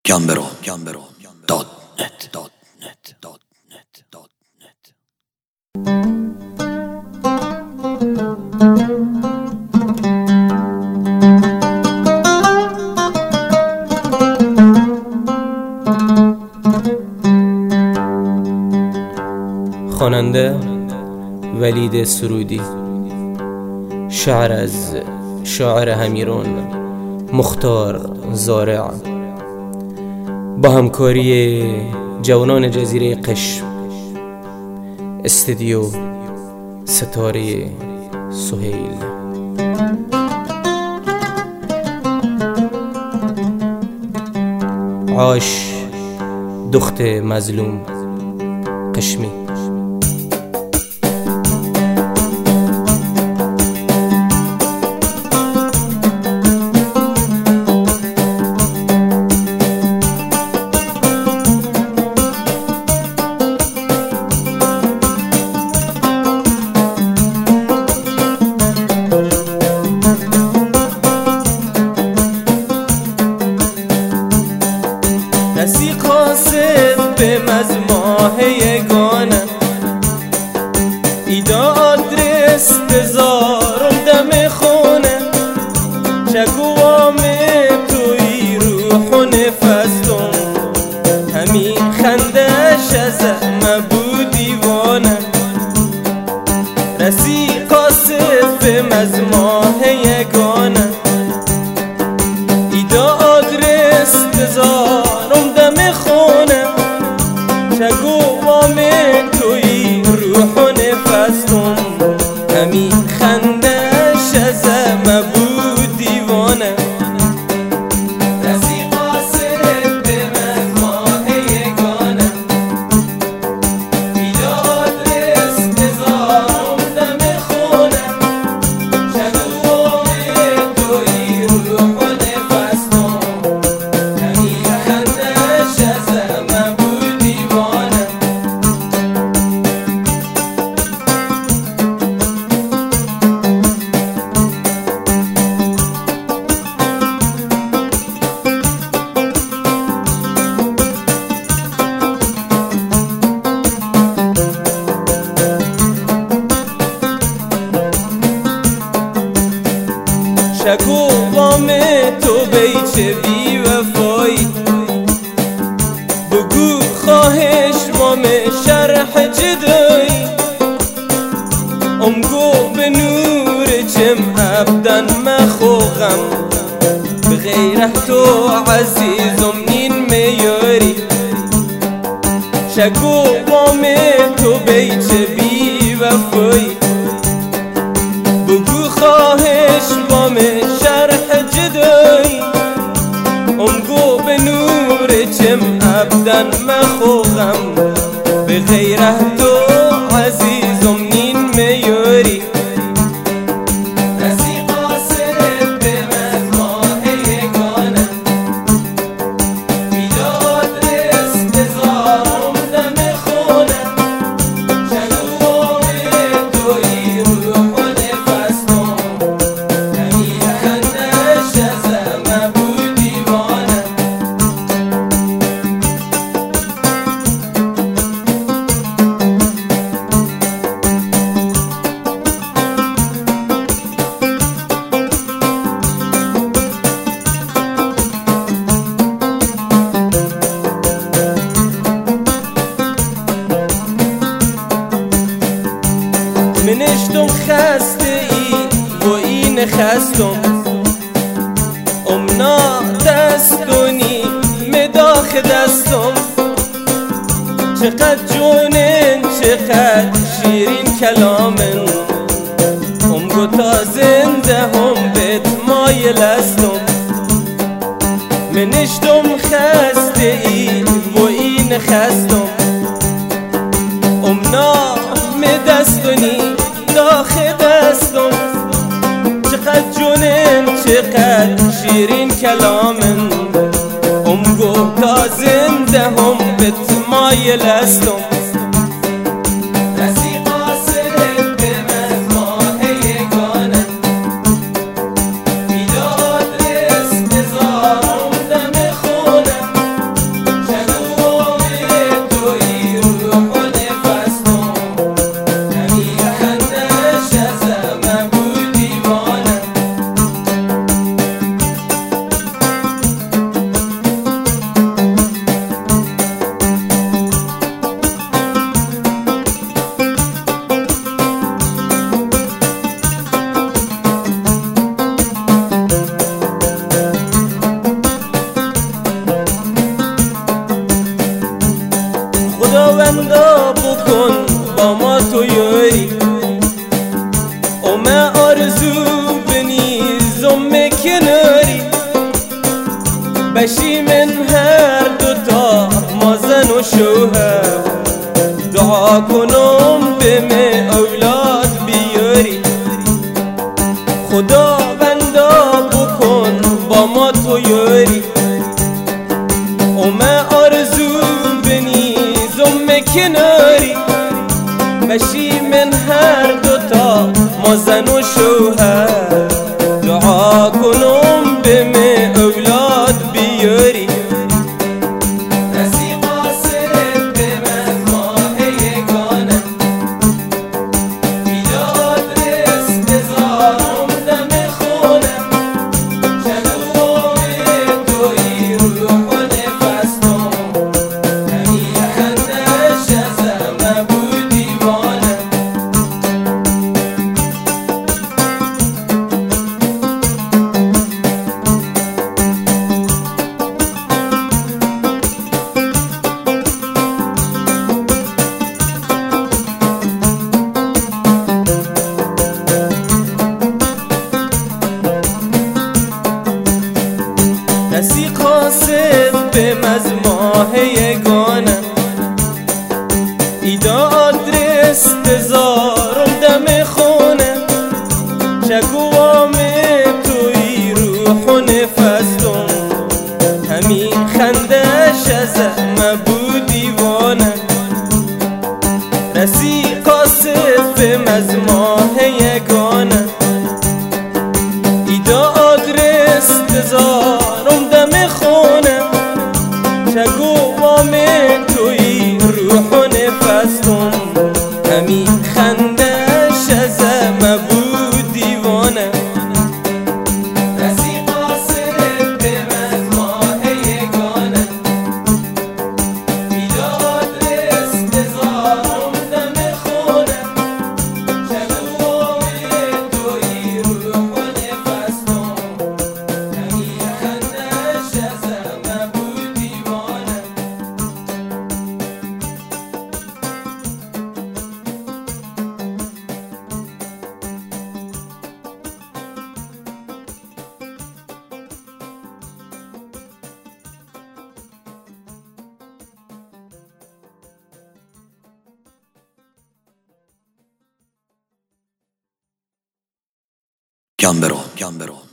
خواننده ولید سرودی. شعر از شاعر همیرون مختار زارع با همکاری جوانان جزیره قشم. استودیو ستاره سهیل. عاش دخت مظلوم قشمی. کسی قاصد به مزماه یگانه ایدا آدرس بذارم دم خونه چگوام توی روح و نفستم همین خندش از مبود دیوانه رسی قاصد به مزماه یگانه ایدا آدرس بذارم دم خونه چگوام توی روح و نفستم همین خندش از مبود دیوانه رسی قاصد به مزماه یگانه ایدا آدرس بذارم دم خونه چگوام توی روح و نفستم همین خندش از مبود دیوانه شگوام تو بیچه بی وفایی بگو خواهش وام شرح جدایی امگو به نور جم ابدن مخوغم بغیره تو عزیزم نین میاری شگوام تو بیچه بی وفایی بگو خواهش وام شرح جدایی امگو به نور جم ابدن مخوغم به غیره تو عزیزم نین میاری رسی قاصد به مزماه یگانه ایدا آدرس بذارم دم خونه چگوام توی روح و نفستم همین خندش از مبود دیوانه منشتم خسته ای و این خستم امنا دستونی مداخ دستم چقدر جونن چقدر شیرین کلامن امگو تا زنده هم بهت مایل استم منشتم خسته ای و این خستم امنا دستونی داخ دستم چقدر جونن چقدر شیرین کلامن امگو تا زنده هم بهت مایل استم رسی قاصد به مزماه یگانه ایدا آدرس بذارم دم خونه بندا بکن با ما تو یاری اومه آرزو بنیزم کناری بشی من هر دوتا ما زن و شوهر دعا کنم به من اولاد بیاری خدا بندا بکن با ما تو یاری اومه آرزو بنیزم کناری بشی من هر دوتا ما زن و شوهر دعا کنم به من اولاد بیاری کسی قاصد بم از ماه یگانه ایدا آدرس تزارم دم خونه چگوام توی روح و نفستم همین خندش از مبود دیوانه رسی قاصد بم از ماه یگانه ایدا آدرس تزارم دم خونه چگوام توی روح و نفستم همین خندش از مبود دیوانه رسی قاصد بم از ماه یگانه ایدا آدرس تزارم دم خونه چگوام توی روح و نفستم همین خندش از مبود دیوانه Gambero.